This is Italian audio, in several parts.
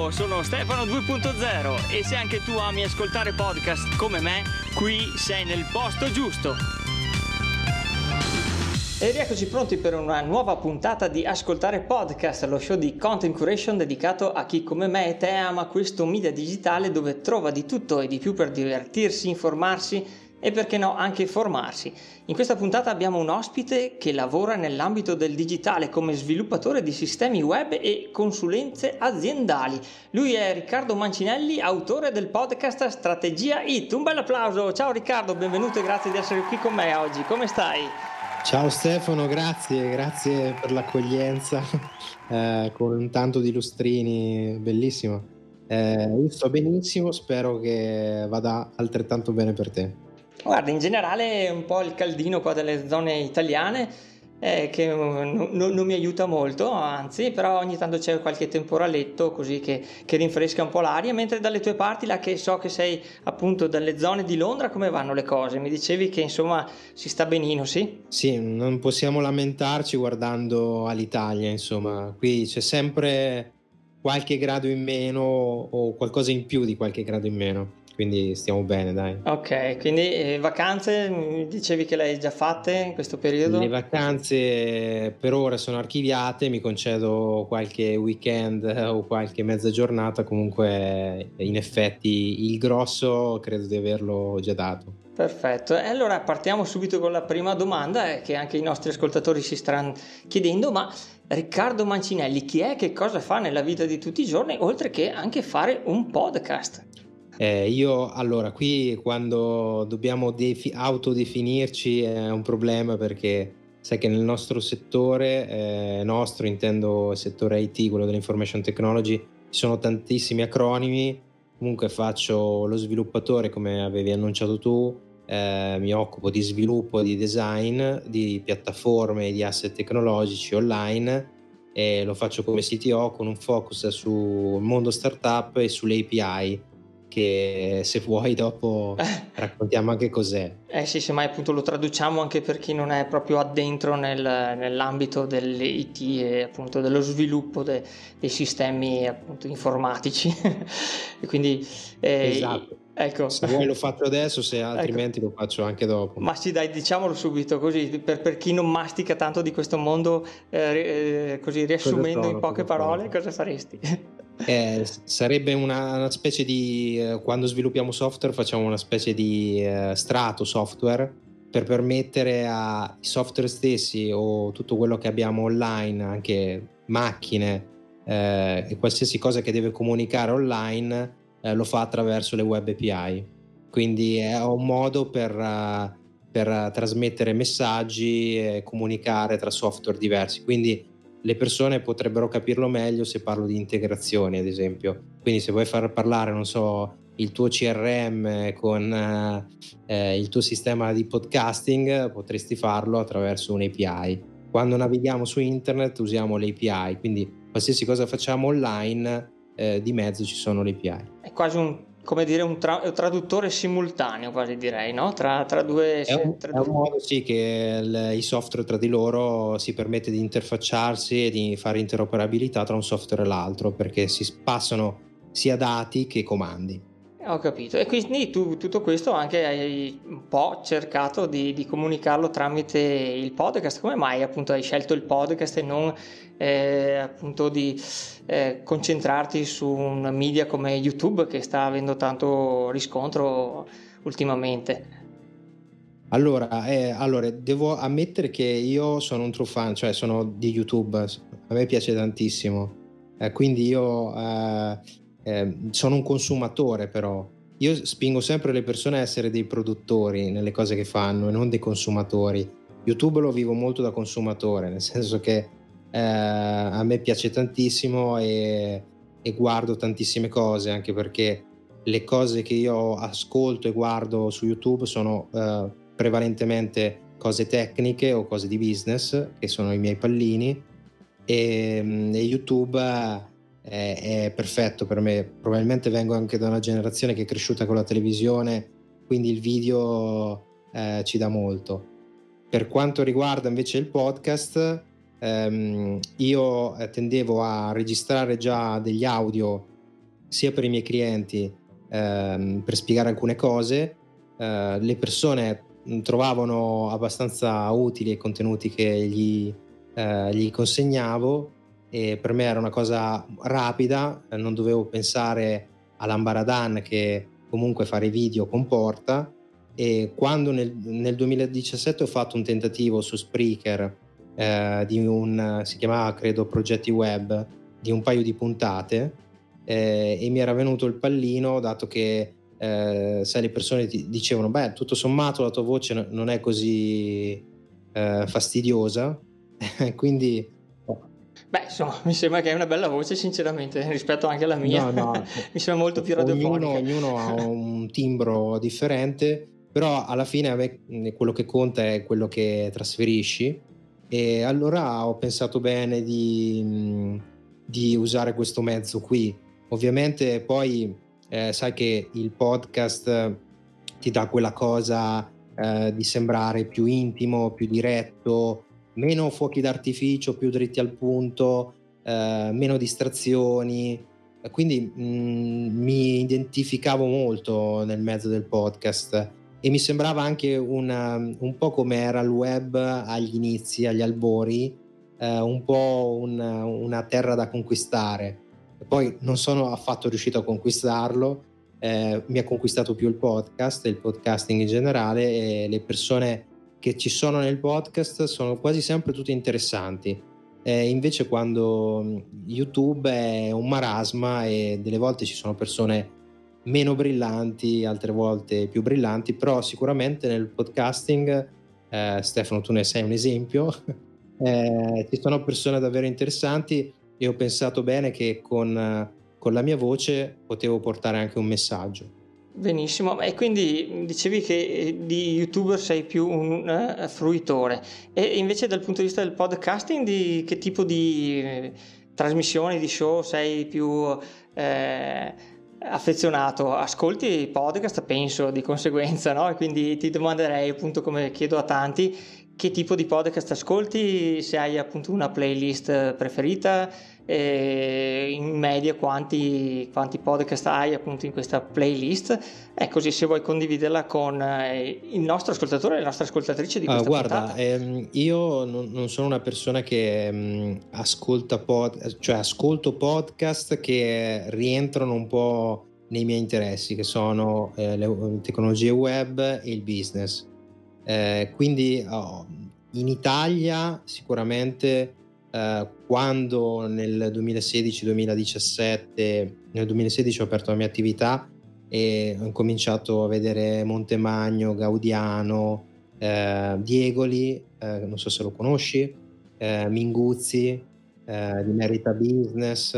Ciao, sono Stefano 2.0 e se anche tu ami ascoltare podcast come me, qui sei nel posto giusto. E rieccoci pronti per una nuova puntata di Ascoltare Podcast, lo show di content curation dedicato a chi come me e te ama questo media digitale dove trova di tutto e di più per divertirsi, informarsi e perché no anche formarsi. In questa puntata abbiamo un ospite che lavora nell'ambito del digitale come sviluppatore di sistemi web e consulenze aziendali. Lui è Riccardo Mancinelli, autore del podcast Strategia IT. Un bel applauso. Ciao Riccardo, benvenuto e grazie di essere qui con me oggi. Come stai? Ciao Stefano, grazie per l'accoglienza con tanto di lustrini, bellissimo. Io sto benissimo, spero che vada altrettanto bene per te. Guarda, in generale è un po' il caldino qua delle zone italiane che non mi aiuta molto, anzi, però ogni tanto c'è qualche temporaletto così che rinfresca un po' l'aria, mentre dalle tue parti, là che so che sei appunto dalle zone di Londra, come vanno le cose? Mi dicevi che insomma si sta benino, sì? Sì, non possiamo lamentarci guardando all'Italia, insomma, qui c'è sempre qualche grado in meno o qualcosa in più di qualche grado in meno. Quindi stiamo bene, dai. Ok, quindi vacanze, mi dicevi che le hai già fatte in questo periodo? Le vacanze per ora sono archiviate, mi concedo qualche weekend o qualche mezza giornata, comunque in effetti il grosso credo di averlo già dato. Perfetto, e allora partiamo subito con la prima domanda che anche i nostri ascoltatori si staranno chiedendo, ma Riccardo Mancinelli chi è, che cosa fa nella vita di tutti i giorni, oltre che anche fare un podcast? Io allora qui quando dobbiamo autodefinirci è un problema perché sai che nel nostro settore, intendo il settore IT, quello dell'information technology, ci sono tantissimi acronimi. Comunque faccio lo sviluppatore come avevi annunciato tu, mi occupo di sviluppo, di design, di piattaforme e di asset tecnologici online e lo faccio come CTO con un focus sul mondo startup e sulle API, che se vuoi dopo raccontiamo anche cos'è. Sì, semmai appunto lo traduciamo anche per chi non è proprio addentro nell'ambito dell'IT e appunto dello sviluppo dei sistemi appunto informatici. E quindi Esatto. ecco. Se vuoi lo faccio adesso, se altrimenti ecco, lo faccio anche dopo. Ma sì, dai, diciamolo subito così per chi non mastica tanto di questo mondo, così riassumendo in poche parole, cosa faresti? Sarebbe una specie di quando sviluppiamo software facciamo una specie di strato software per permettere ai software stessi o tutto quello che abbiamo online, anche macchine e qualsiasi cosa che deve comunicare online lo fa attraverso le web API, quindi è un modo per trasmettere messaggi e comunicare tra software diversi, quindi le persone potrebbero capirlo meglio se parlo di integrazioni, ad esempio. Quindi se vuoi far parlare, non so, il tuo CRM con il tuo sistema di podcasting, potresti farlo attraverso un'API. Quando navighiamo su internet usiamo le API, quindi qualsiasi cosa facciamo online, di mezzo ci sono le API. È quasi un traduttore simultaneo, quasi direi, no? Tra due... È un modo sì che i software tra di loro si permette di interfacciarsi e di fare interoperabilità tra un software e l'altro, perché si passano sia dati che comandi. Ho capito, e quindi tu tutto questo anche hai un po' cercato di comunicarlo tramite il podcast. Come mai appunto hai scelto il podcast e non appunto di concentrarti su un media come YouTube che sta avendo tanto riscontro ultimamente? Allora, devo ammettere che io sono un true fan, cioè sono di YouTube, a me piace tantissimo, quindi io sono un consumatore, però io spingo sempre le persone a essere dei produttori nelle cose che fanno e non dei consumatori. YouTube lo vivo molto da consumatore, nel senso che a me piace tantissimo e guardo tantissime cose, anche perché le cose che io ascolto e guardo su YouTube sono prevalentemente cose tecniche o cose di business, che sono i miei pallini, e YouTube è perfetto per me. Probabilmente vengo anche da una generazione che è cresciuta con la televisione, quindi il video ci dà molto. Per quanto riguarda invece il podcast, io tendevo a registrare già degli audio sia per i miei clienti, per spiegare alcune cose. Le persone trovavano abbastanza utili i contenuti che gli consegnavo, e per me era una cosa rapida, non dovevo pensare all'ambaradan che comunque fare video comporta. E quando nel 2017 ho fatto un tentativo su Spreaker, si chiamava credo Progetti Web, di un paio di puntate, e mi era venuto il pallino, dato che sai, le persone ti dicevano beh, tutto sommato la tua voce non è così fastidiosa. Quindi Beh, insomma, mi sembra che hai una bella voce, sinceramente, rispetto anche alla mia. no, Mi sembra molto più radiofonica. ognuno ha un timbro differente, però alla fine a me quello che conta è quello che trasferisci, e allora ho pensato bene di usare questo mezzo qui. Ovviamente poi sai che il podcast ti dà quella cosa di sembrare più intimo, più diretto, meno fuochi d'artificio, più dritti al punto, meno distrazioni. Quindi mi identificavo molto nel mezzo del podcast, e mi sembrava anche un po' come era il web agli inizi, agli albori, un po' una terra da conquistare. Poi non sono affatto riuscito a conquistarlo, mi ha conquistato più il podcast e il podcasting in generale, e le persone che ci sono nel podcast sono quasi sempre tutte interessanti. Invece quando YouTube è un marasma, e delle volte ci sono persone meno brillanti, altre volte più brillanti, però sicuramente nel podcasting, Stefano, tu ne sei un esempio, ci sono persone davvero interessanti, e ho pensato bene che con la mia voce potevo portare anche un messaggio. Benissimo, e quindi dicevi che di YouTuber sei più un fruitore, e invece dal punto di vista del podcasting di che tipo di trasmissioni, di show sei più affezionato? Ascolti i podcast, penso, di conseguenza, no? E quindi ti domanderei, appunto, come chiedo a tanti, che tipo di podcast ascolti, se hai appunto una playlist preferita, e in media quanti podcast hai appunto in questa playlist, e così se vuoi condividerla con il nostro ascoltatore e le nostre ascoltatrici di questa Guarda, puntata. io non sono una persona che ascolta cioè ascolto podcast che rientrano un po' nei miei interessi, che sono le tecnologie web e il business. Quindi in Italia sicuramente, quando nel 2016-2017, nel 2016 ho aperto la mia attività e ho cominciato a vedere Montemagno, Gaudiano, Diegoli, non so se lo conosci, Minguzzi, di Merita Business,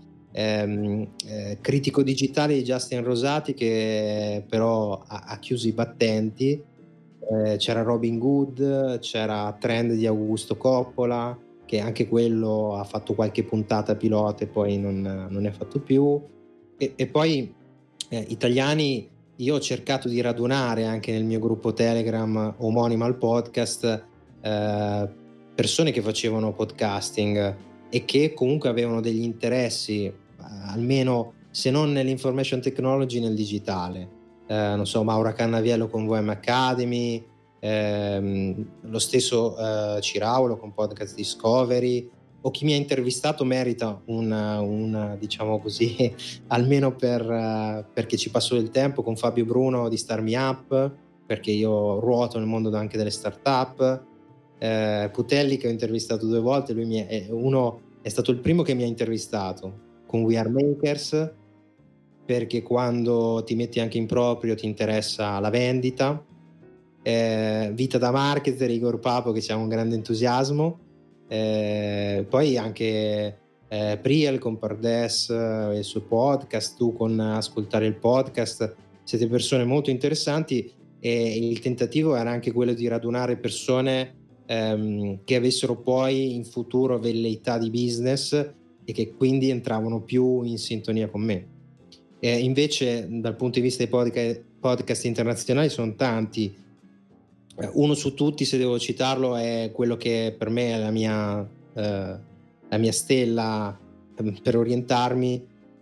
critico digitale di Justin Rosati, che però ha chiuso i battenti. C'era Robin Good, c'era Trend di Augusto Coppola, che anche quello ha fatto qualche puntata pilota e poi non ne ha fatto più. E poi italiani, io ho cercato di radunare anche nel mio gruppo Telegram omonimo al podcast persone che facevano podcasting e che comunque avevano degli interessi, almeno se non nell'information technology, nel digitale. Non so, Maura Cannaviello con VM Academy, lo stesso Ciraulo con Podcast Discovery, o chi mi ha intervistato merita una diciamo così, almeno perché ci passo del tempo, con Fabio Bruno di Star Me Up, perché io ruoto nel mondo anche delle start-up. Putelli, che ho intervistato 2 volte, lui è stato il primo che mi ha intervistato con We Are Makers, perché quando ti metti anche in proprio ti interessa la vendita. Vita da marketer, Igor Papo, che c'ha un grande entusiasmo. Poi anche Priel con Pardes e il suo podcast, tu con Ascoltare il Podcast, siete persone molto interessanti, e il tentativo era anche quello di radunare persone che avessero poi in futuro velleità di business e che quindi entravano più in sintonia con me. Invece dal punto di vista dei podcast internazionali sono tanti. Uno su tutti, se devo citarlo, è quello che per me è la mia stella per orientarmi,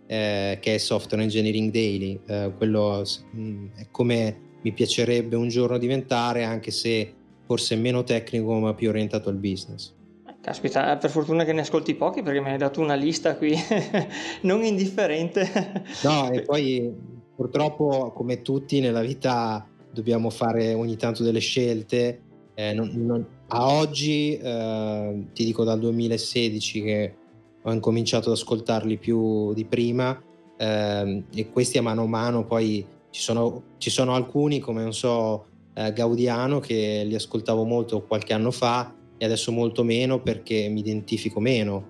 che è Software Engineering Daily. Quello è come mi piacerebbe un giorno diventare, anche se forse meno tecnico ma più orientato al business. Caspita, per fortuna che ne ascolti pochi, perché mi hai dato una lista qui non indifferente. No, e poi purtroppo, come tutti nella vita, dobbiamo fare ogni tanto delle scelte. A oggi, ti dico dal 2016 che ho incominciato ad ascoltarli più di prima, e questi a mano poi ci sono alcuni, come non so, Gaudiano, che li ascoltavo molto qualche anno fa e adesso molto meno perché mi identifico meno.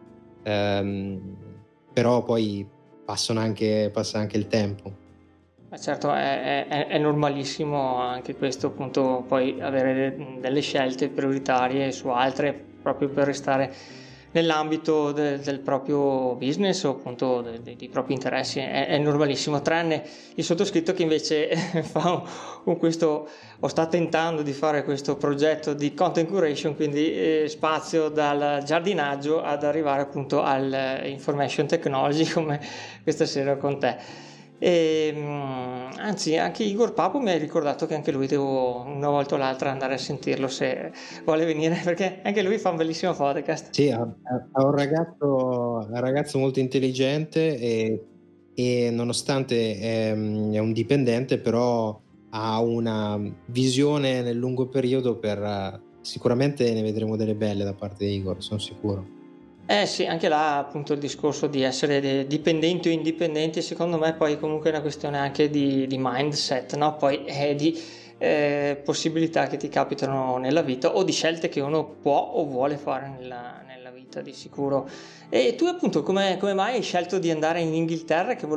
Però poi passa anche il tempo. Ma certo, è normalissimo anche questo, appunto, poi avere delle scelte prioritarie su altre proprio per restare nell'ambito del proprio business o appunto dei propri interessi. È normalissimo, tranne il sottoscritto che invece o sta tentando di fare questo progetto di content curation, quindi spazio dal giardinaggio ad arrivare appunto al information technology, come questa sera con te. Anzi, anche Igor Papo mi ha ricordato che anche lui devo una volta o l'altra andare a sentirlo se vuole venire, perché anche lui fa un bellissimo podcast. Sì, è un ragazzo molto intelligente e nonostante è un dipendente, però ha una visione nel lungo periodo sicuramente ne vedremo delle belle da parte di Igor, sono sicuro. Eh sì, anche là appunto il discorso di essere dipendenti o indipendenti, secondo me poi comunque è una questione anche di mindset, no? Poi è di possibilità che ti capitano nella vita o di scelte che uno può o vuole fare nella vita di sicuro. E tu appunto come mai hai scelto di andare in Inghilterra? Che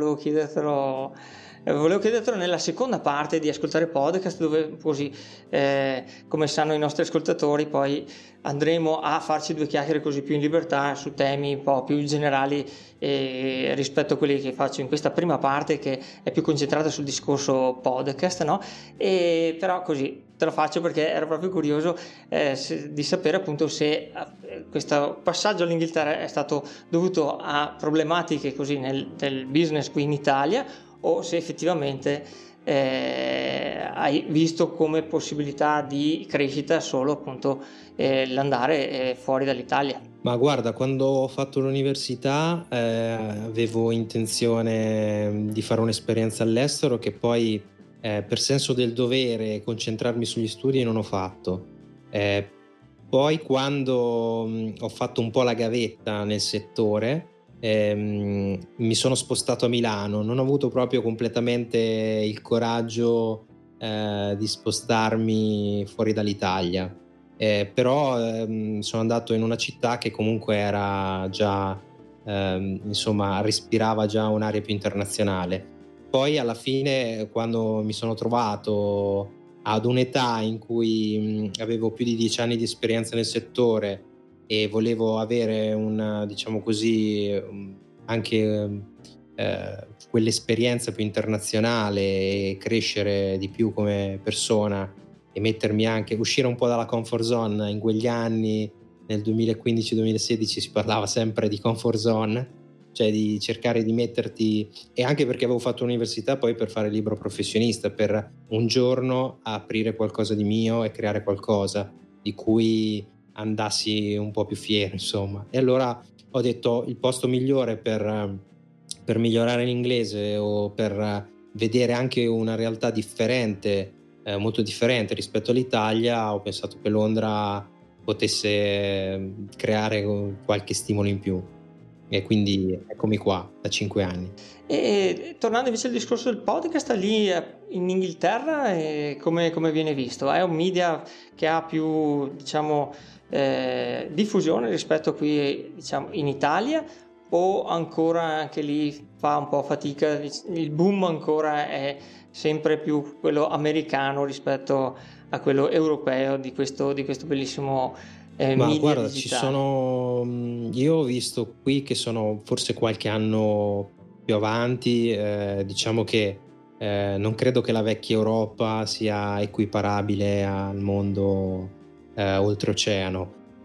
volevo chiedertelo nella seconda parte di Ascoltare Podcast, dove così, come sanno i nostri ascoltatori, poi andremo a farci due chiacchiere così più in libertà su temi un po' più generali rispetto a quelli che faccio in questa prima parte, che è più concentrata sul discorso podcast, no? E però così te lo faccio perché ero proprio curioso di sapere appunto se questo passaggio all'Inghilterra è stato dovuto a problematiche così del business qui in Italia, o se effettivamente hai visto come possibilità di crescita solo appunto l'andare fuori dall'Italia. Ma guarda, quando ho fatto l'università avevo intenzione di fare un'esperienza all'estero che poi per senso del dovere e concentrarmi sugli studi non ho fatto. Poi quando ho fatto un po' la gavetta nel settore, mi sono spostato a Milano. Non ho avuto proprio completamente il coraggio di spostarmi fuori dall'Italia, però sono andato in una città che comunque era già insomma respirava già un'aria più internazionale. Poi alla fine, quando mi sono trovato ad un'età in cui avevo più di 10 anni di esperienza nel settore e volevo avere diciamo così, anche quell'esperienza più internazionale e crescere di più come persona e uscire un po' dalla comfort zone. In quegli anni, nel 2015-2016, si parlava sempre di comfort zone, cioè di cercare di metterti, e anche perché avevo fatto l'università poi per fare libero professionista, per un giorno aprire qualcosa di mio e creare qualcosa di cui andassi un po' più fiero, insomma. E allora ho detto il posto migliore per migliorare l'inglese o per vedere anche una realtà differente, molto differente rispetto all'Italia, ho pensato che Londra potesse creare qualche stimolo in più. E quindi eccomi qua da 5 anni. E tornando invece al discorso del podcast, lì in Inghilterra come viene visto? È un media che ha più, diciamo, diffusione rispetto a qui, diciamo, in Italia, o ancora anche lì fa un po' fatica? Il boom ancora è sempre più quello americano rispetto a quello europeo di questo bellissimo Ma media guarda, digitale. io ho visto qui che sono forse qualche anno più avanti, diciamo che non credo che la vecchia Europa sia equiparabile al mondo oltreoceano.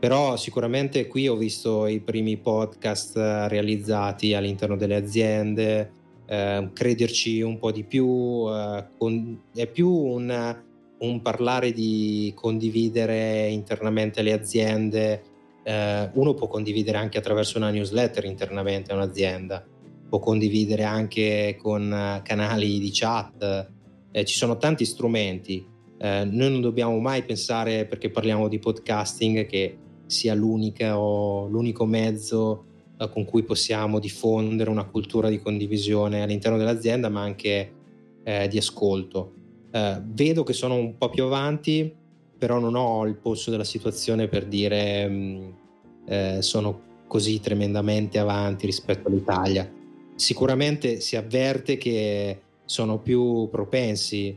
Però sicuramente qui ho visto i primi podcast realizzati all'interno delle aziende, crederci un po' di più, è più un parlare di condividere internamente le aziende. Uno può condividere anche attraverso una newsletter internamente a un'azienda, può condividere anche con canali di chat, ci sono tanti strumenti. Noi non dobbiamo mai pensare, perché parliamo di podcasting, che sia l'unico mezzo con cui possiamo diffondere una cultura di condivisione all'interno dell'azienda, ma anche di ascolto. Vedo che sono un po' più avanti, però non ho il polso della situazione per dire sono così tremendamente avanti rispetto all'Italia. Sicuramente si avverte che sono più propensi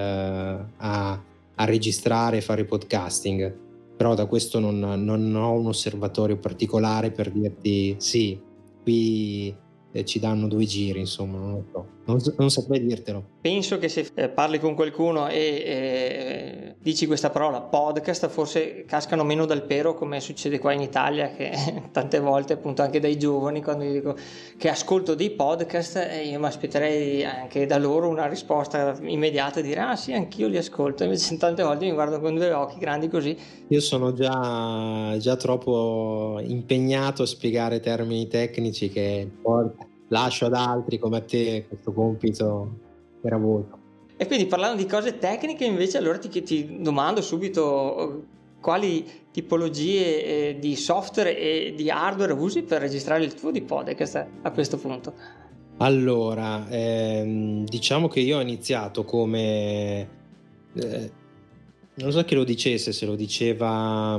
a registrare e fare podcasting, però da questo non ho un osservatorio particolare per dirti sì, qui ci danno 2 giri, insomma, non lo so, non saprei dirtelo. Penso che se parli con qualcuno e dici questa parola podcast, forse cascano meno dal pero, come succede qua in Italia, che tante volte appunto anche dai giovani, quando io dico che ascolto dei podcast, io mi aspetterei anche da loro una risposta immediata, dire ah sì, anch'io li ascolto, invece tante volte mi guardano con 2 occhi grandi così. Io sono già troppo impegnato a spiegare termini tecnici che poi lascio ad altri come a te questo compito gravoso. E quindi parlando di cose tecniche, invece, allora ti domando subito quali tipologie di software e di hardware usi per registrare il tuo di podcast a questo punto? Allora, diciamo che io ho iniziato come non so chi lo dicesse, se lo diceva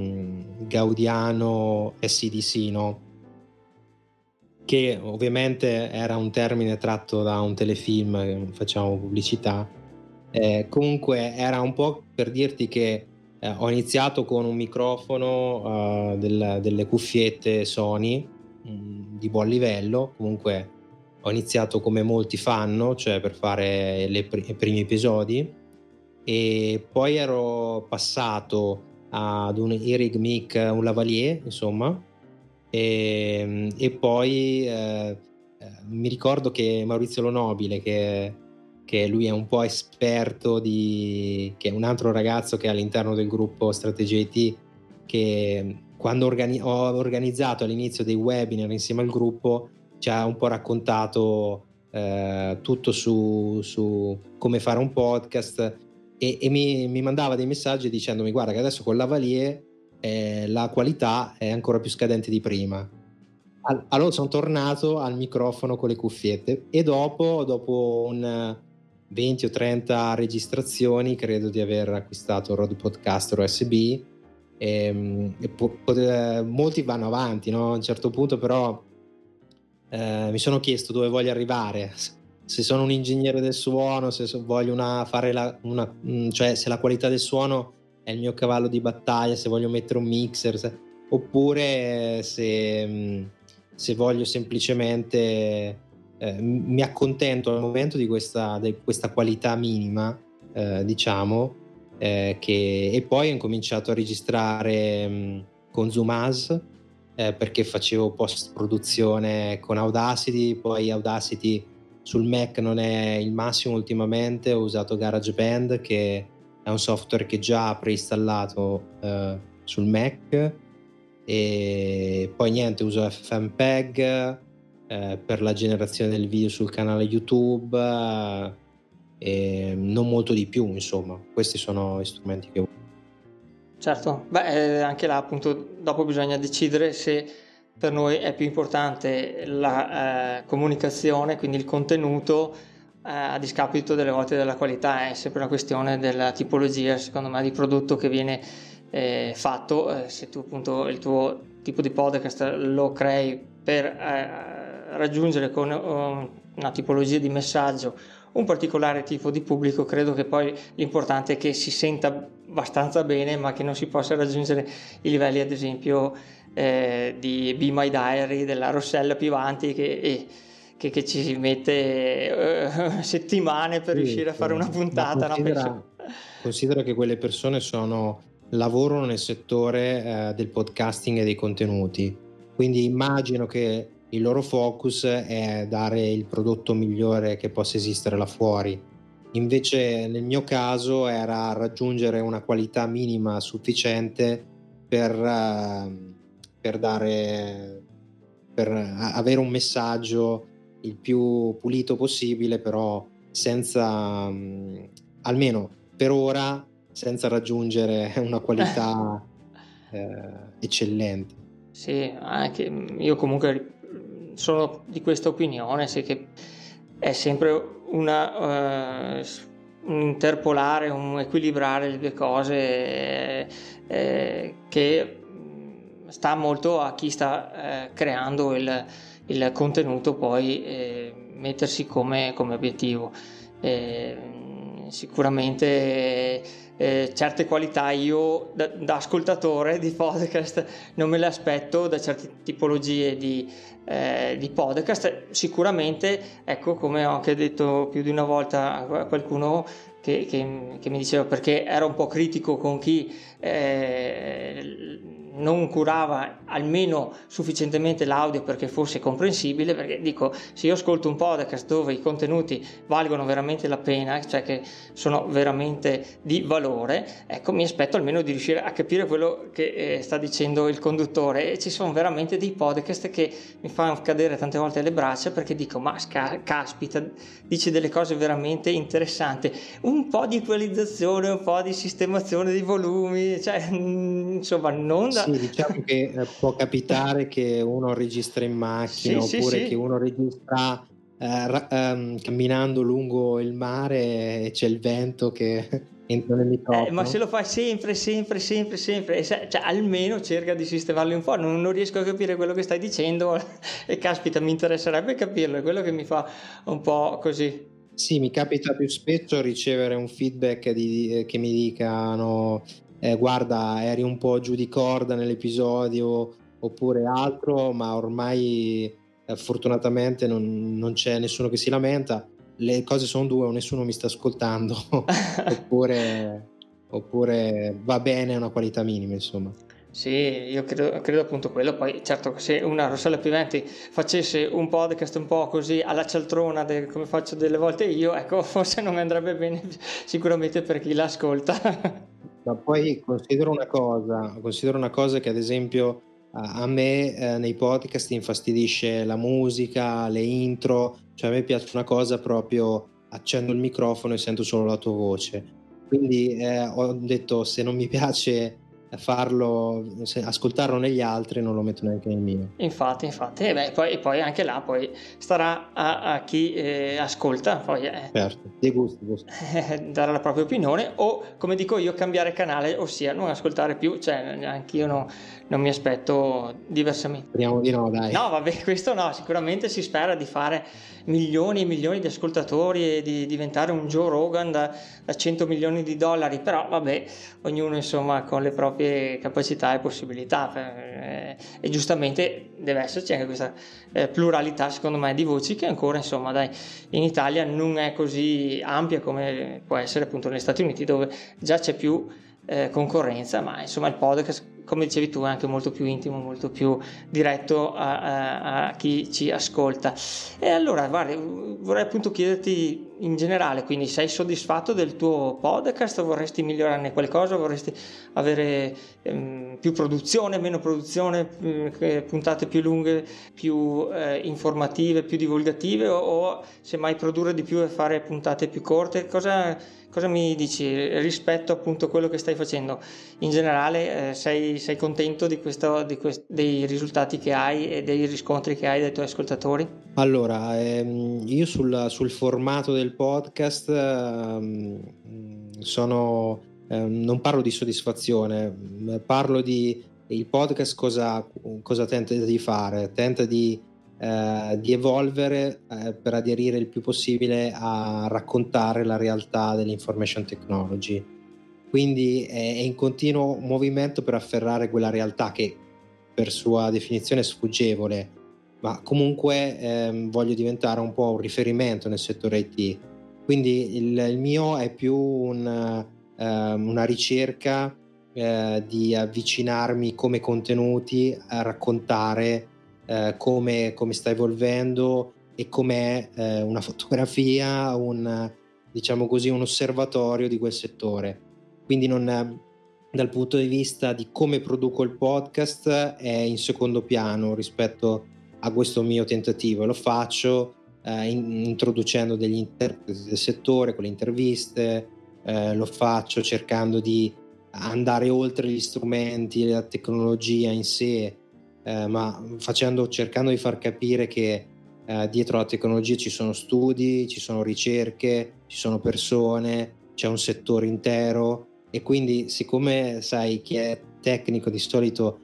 Gaudiano SDC, no? Che ovviamente era un termine tratto da un telefilm, facciamo pubblicità. Comunque era un po' per dirti che ho iniziato con un microfono delle cuffiette Sony di buon livello. Comunque ho iniziato come molti fanno, cioè per fare i primi episodi, e poi ero passato ad un Irig Mic, un lavalier, insomma, e poi mi ricordo che Maurizio Lo Nobile, che lui è un po' esperto che è un altro ragazzo che è all'interno del gruppo Strategia IT, che quando ho organizzato all'inizio dei webinar insieme al gruppo ci ha un po' raccontato tutto su come fare un podcast, e mi mandava dei messaggi dicendomi guarda che adesso con Lavalier la qualità è ancora più scadente di prima. Allora sono tornato al microfono con le cuffiette, e dopo un 20 o 30 registrazioni credo di aver acquistato Rode Podcaster USB, molti vanno avanti, no? A un certo punto però mi sono chiesto dove voglio arrivare, se sono un ingegnere del suono, se voglio cioè se la qualità del suono è il mio cavallo di battaglia, se voglio mettere un mixer, oppure se voglio semplicemente mi accontento al momento di questa qualità minima, diciamo, e poi ho incominciato a registrare con Zoom-As, perché facevo post produzione con Audacity. Poi Audacity sul Mac non è il massimo ultimamente, ho usato GarageBand, che è un software che già preinstallato sul Mac, e poi niente, uso FFmpeg per la generazione del video sul canale YouTube, e non molto di più, insomma. Questi sono gli strumenti che uso. Certo, anche là appunto dopo bisogna decidere se per noi è più importante la comunicazione, quindi il contenuto, a discapito delle volte della qualità. È sempre una questione della tipologia, secondo me, di prodotto che viene fatto. Se tu appunto il tuo tipo di podcast lo crei per raggiungere con una tipologia di messaggio un particolare tipo di pubblico, credo che poi l'importante è che si senta abbastanza bene, ma che non si possa raggiungere i livelli, ad esempio, di Be My Diary della Rossella Pivanti, che ci mette settimane per riuscire a fare una puntata. Considera che quelle persone sono lavorano nel settore del podcasting e dei contenuti, quindi immagino che il loro focus è dare il prodotto migliore che possa esistere là fuori. Invece nel mio caso era raggiungere una qualità minima sufficiente per dare, avere un messaggio il più pulito possibile, però senza, almeno per ora, senza raggiungere una qualità eccellente. Sì, anche io comunque sono di questa opinione, sì, che è sempre un interpolare, un equilibrare le due cose che sta molto a chi sta creando il contenuto, poi mettersi come obiettivo. Sicuramente certe qualità io da ascoltatore di podcast non me le aspetto da certe tipologie di podcast. Sicuramente, ecco, come ho anche detto più di una volta a qualcuno che mi diceva, perché era un po' critico con chi non curava almeno sufficientemente l'audio perché fosse comprensibile, perché dico, se io ascolto un podcast dove i contenuti valgono veramente la pena, cioè che sono veramente di valore, ecco, mi aspetto almeno di riuscire a capire quello che sta dicendo il conduttore. E ci sono veramente dei podcast che mi fanno cadere tante volte le braccia, perché dico, ma caspita, dice delle cose veramente interessanti, un po' di equalizzazione, un po' di sistemazione dei volumi, cioè insomma non da... Sì, diciamo che può capitare che uno registra in macchina, sì, oppure sì. che uno registra camminando lungo il mare e c'è il vento che entra nel microfono. Ma se lo fai sempre, cioè, almeno cerca di sistemarli un po'. Non riesco a capire quello che stai dicendo e caspita, mi interesserebbe capirlo, è quello che mi fa un po' così. Sì, mi capita più spesso ricevere un feedback che mi dicano guarda, eri un po' giù di corda nell'episodio oppure altro, ma ormai fortunatamente non c'è nessuno che si lamenta. Le cose sono due: o nessuno mi sta ascoltando oppure va bene a una qualità minima, insomma. Sì, io credo appunto quello. Poi certo che se una Rossella Piventi facesse un podcast un po' così alla cialtrona come faccio delle volte io, ecco, forse non mi andrebbe bene sicuramente per chi l'ascolta. Ma poi considero una cosa che ad esempio a me nei podcast infastidisce la musica, le intro, cioè a me piace una cosa proprio: accendo il microfono e sento solo la tua voce. Quindi ho detto, se non mi piace ascoltarlo negli altri, non lo metto neanche nel mio. Infatti, e poi anche là poi starà a chi ascolta, poi Certo, dei gusti. dare la propria opinione, o come dico io, cambiare canale, ossia non ascoltare più, cioè anch'io non mi aspetto diversamente. Speriamo di no, dai. No, vabbè, questo no, sicuramente si spera di fare milioni e milioni di ascoltatori e di diventare un Joe Rogan da 100 milioni di dollari, però vabbè, ognuno insomma con le proprie capacità e possibilità, e giustamente deve esserci anche questa pluralità, secondo me, di voci, che ancora insomma dai, in Italia non è così ampia come può essere appunto negli Stati Uniti, dove già c'è più concorrenza, ma insomma il podcast, come dicevi tu, è anche molto più intimo, molto più diretto a chi ci ascolta. E allora guarda, vorrei appunto chiederti in generale, quindi sei soddisfatto del tuo podcast? Vorresti migliorarne qualcosa? Vorresti avere più produzione, meno produzione, puntate più lunghe, più informative, più divulgative, o semmai produrre di più e fare puntate più corte? Cosa mi dici rispetto appunto a quello che stai facendo? In generale sei contento dei risultati che hai e dei riscontri che hai dai tuoi ascoltatori? Allora, io sul formato del podcast non parlo di soddisfazione, parlo di il podcast cosa tenta di fare. Tenta di evolvere per aderire il più possibile a raccontare la realtà dell'information technology. Quindi è in continuo movimento per afferrare quella realtà che per sua definizione è sfuggevole, ma comunque voglio diventare un po' un riferimento nel settore IT. Quindi il mio è più una ricerca di avvicinarmi come contenuti a raccontare come sta evolvendo e com'è una fotografia, diciamo così, un osservatorio di quel settore. Quindi dal punto di vista di come produco il podcast è in secondo piano rispetto a questo mio tentativo. Lo faccio introducendo degli interpreti del settore con le interviste, lo faccio cercando di andare oltre gli strumenti, la tecnologia in sé, ma cercando di far capire che dietro la tecnologia ci sono studi, ci sono ricerche, ci sono persone, c'è un settore intero, e quindi, siccome sai chi è tecnico di solito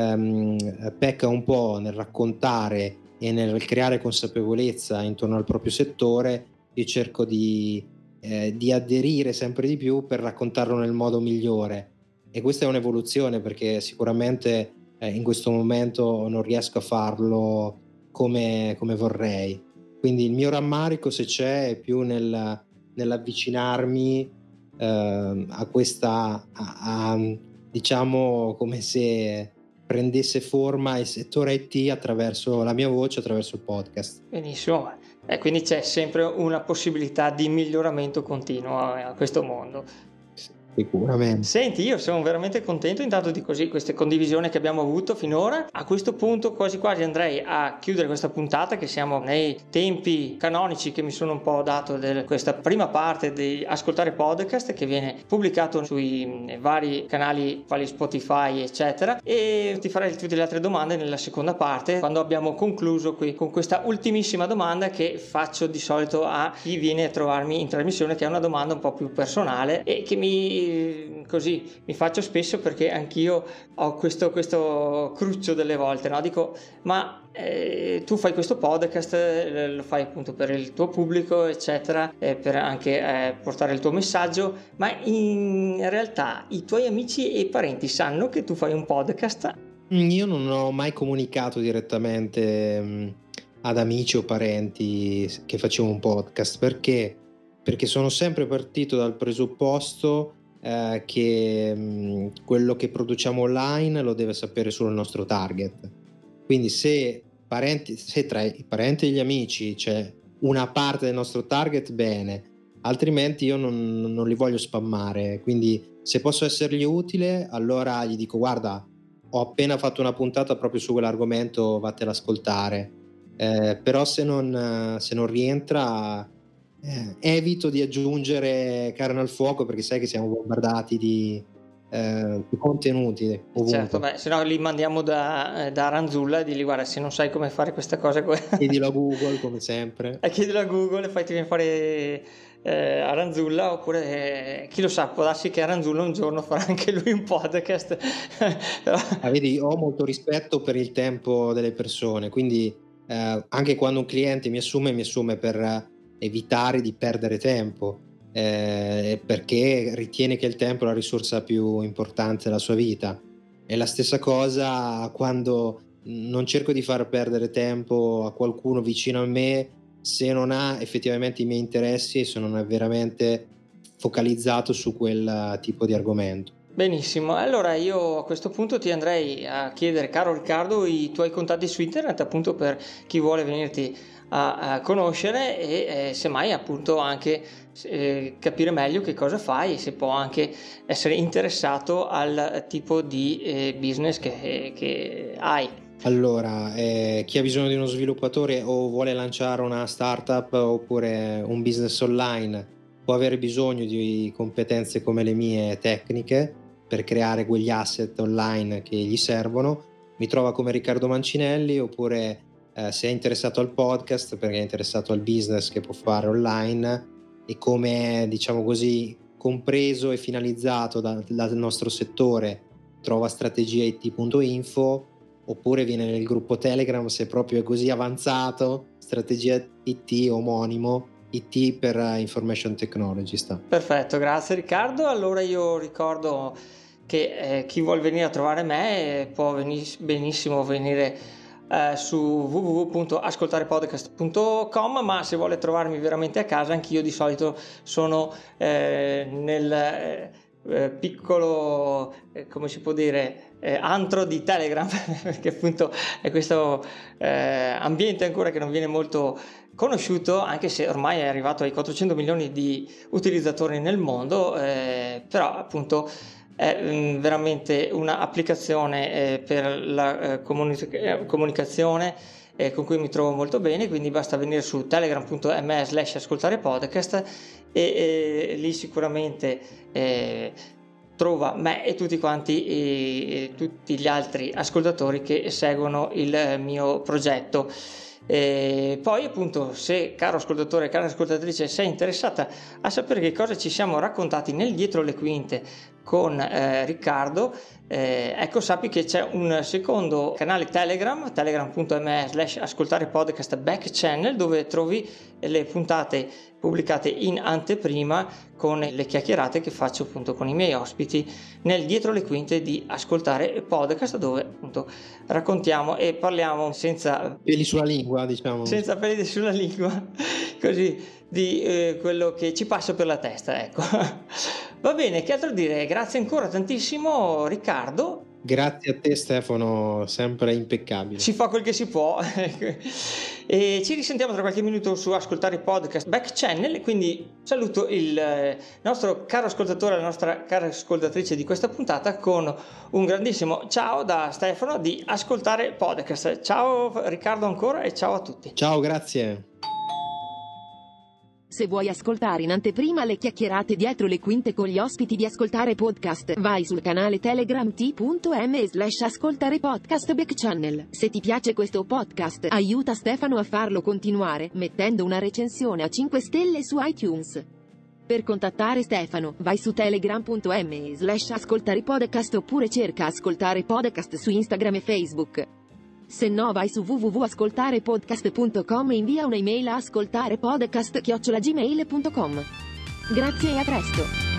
pecca un po' nel raccontare e nel creare consapevolezza intorno al proprio settore, io cerco di aderire sempre di più per raccontarlo nel modo migliore. E questa è un'evoluzione, perché sicuramente in questo momento non riesco a farlo come vorrei. Quindi il mio rammarico, se c'è, è più nell'avvicinarmi a questa diciamo come se prendesse forma il settore IT attraverso la mia voce, attraverso il podcast. Benissimo, quindi c'è sempre una possibilità di miglioramento continuo a questo mondo. Sicuramente. Senti, io sono veramente contento intanto di queste condivisioni che abbiamo avuto finora. A questo punto quasi quasi andrei a chiudere questa puntata, che siamo nei tempi canonici che mi sono un po' dato di questa prima parte di ascoltare podcast, che viene pubblicato sui vari canali quali Spotify eccetera, e ti farei tutte le altre domande nella seconda parte, quando abbiamo concluso qui con questa ultimissima domanda che faccio di solito a chi viene a trovarmi in trasmissione, che è una domanda un po' più personale e che mi faccio spesso, perché anch'io ho questo cruccio delle volte, no? Dico, ma tu fai questo podcast, lo fai appunto per il tuo pubblico eccetera, per anche portare il tuo messaggio, ma in realtà i tuoi amici e parenti sanno che tu fai un podcast? Io non ho mai comunicato direttamente ad amici o parenti che facevo un podcast, perché sono sempre partito dal presupposto che quello che produciamo online lo deve sapere solo il nostro target. Quindi se tra i parenti e gli amici c'è una parte del nostro target, bene, altrimenti io non li voglio spammare. Quindi se posso essergli utile, allora gli dico: guarda, ho appena fatto una puntata proprio su quell'argomento, vattela ad ascoltare. Però se non rientra, evito di aggiungere carne al fuoco, perché sai che siamo bombardati di contenuti ovunque. Certo, se no li mandiamo da Aranzulla e digli: guarda, se non sai come fare questa cosa chiedilo a Google, come sempre. Chiedilo a Google e fai fare Aranzulla, oppure chi lo sa, può darsi che Aranzulla un giorno farà anche lui un podcast. Però... vedi, ho molto rispetto per il tempo delle persone, quindi anche quando un cliente mi assume per evitare di perdere tempo, perché ritiene che il tempo è la risorsa più importante della sua vita. È la stessa cosa quando non cerco di far perdere tempo a qualcuno vicino a me se non ha effettivamente i miei interessi e se non è veramente focalizzato su quel tipo di argomento. Benissimo, allora io a questo punto ti andrei a chiedere, caro Riccardo, i tuoi contatti su internet, appunto per chi vuole venirti a conoscere e semmai appunto anche capire meglio che cosa fai e se può anche essere interessato al tipo di business che hai. Allora, chi ha bisogno di uno sviluppatore o vuole lanciare una startup oppure un business online può avere bisogno di competenze come le mie tecniche per creare quegli asset online che gli servono. Mi trova come Riccardo Mancinelli, oppure se è interessato al podcast perché è interessato al business che può fare online e come è, diciamo così, compreso e finalizzato dal nostro settore, trova strategiait.info, oppure viene nel gruppo Telegram se proprio è così avanzato, Strategia IT omonimo, IT per Information Technology sta. Perfetto, grazie Riccardo. Allora io ricordo che chi vuol venire a trovare me può benissimo venire su www.ascoltarepodcast.com, ma se vuole trovarmi veramente a casa, anch'io di solito sono piccolo, come si può dire, antro di Telegram, perché appunto è questo ambiente ancora che non viene molto conosciuto, anche se ormai è arrivato ai 400 milioni di utilizzatori nel mondo, però appunto è veramente un'applicazione per la comunicazione con cui mi trovo molto bene, quindi basta venire su telegram.me/ascoltare podcast e lì sicuramente trova me e tutti quanti e tutti gli altri ascoltatori che seguono il mio progetto. Poi appunto, se caro ascoltatore, cara ascoltatrice, sei interessata a sapere che cosa ci siamo raccontati nel dietro le quinte con Riccardo, ecco, sappi che c'è un secondo canale Telegram, telegram.me/ascoltare podcast back channel, dove trovi le puntate pubblicate in anteprima con le chiacchierate che faccio appunto con i miei ospiti nel dietro le quinte di Ascoltare Podcast, dove appunto raccontiamo e parliamo senza peli sulla lingua, diciamo, senza peli sulla lingua, così, di quello che ci passa per la testa, ecco. Va bene, che altro dire? Grazie ancora tantissimo Riccardo. Grazie a te Stefano, sempre impeccabile. Si fa quel che si può. E ci risentiamo tra qualche minuto su Ascoltare Podcast back channel, quindi saluto il nostro caro ascoltatore, la nostra cara ascoltatrice di questa puntata con un grandissimo ciao da Stefano di Ascoltare Podcast. Ciao Riccardo ancora e ciao a tutti. Ciao, grazie. Se vuoi ascoltare in anteprima le chiacchierate dietro le quinte con gli ospiti di Ascoltare Podcast, vai sul canale Telegram t.me/ascoltare podcast back channel. Se ti piace questo podcast, aiuta Stefano a farlo continuare, mettendo una recensione a 5 stelle su iTunes. Per contattare Stefano, vai su telegram.me/ascoltare podcast oppure cerca Ascoltare Podcast su Instagram e Facebook. Se no vai su www.ascoltarepodcast.com e invia un'email a ascoltarepodcast@gmail.com. Grazie e a presto!